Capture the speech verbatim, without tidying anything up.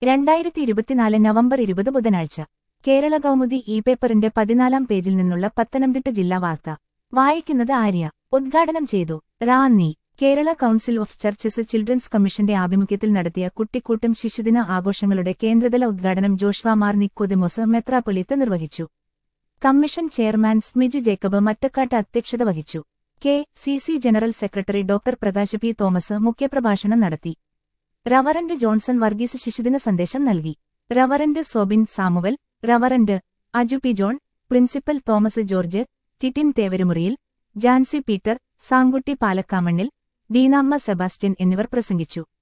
രണ്ടായിരത്തി ഇരുപത്തിനാല് നവംബർ ഇരുപത് ബുധനാഴ്ച കേരള കൗമുദി ഇ പേപ്പറിന്റെ പതിനാലാം പേജിൽ നിന്നുള്ള പത്തനംതിട്ട ജില്ലാ വാർത്ത വായിക്കുന്നത് ആര്യ. ഉദ്ഘാടനം ചെയ്തു Ranni. Kerala council of churches children's കമ്മീഷന്റെ ആഭിമുഖ്യത്തിൽ നടത്തിയ കുട്ടിക്കൂട്ടം ശിശുദിന ആഘോഷങ്ങളുടെ കേന്ദ്രതല ഉദ്ഘാടനം ജോഷ്വാ മാർ നിക്കോദിമോസ് മെത്രാപ്പൊലീത്ത നിർവഹിച്ചു. കമ്മീഷൻ ചെയർമാൻ സ്മിജു ജേക്കബ് മറ്റക്കാട്ട് അധ്യക്ഷത വഹിച്ചു. K C C general secretary doctor Prakash P Thomas മുഖ്യപ്രഭാഷണം നടത്തി. റവറന്റ് ജോൺസൺ വർഗീസ് ശിശുദിന സന്ദേശം നൽകി. Reverend Sobin Samuel, reverend Aju P John, principal Thomas George, Titin Thevarumuriyil, Jancy Peter, Sankutty Palakkamannil, Deenamma Sebastian എന്നിവർ പ്രസംഗിച്ചു.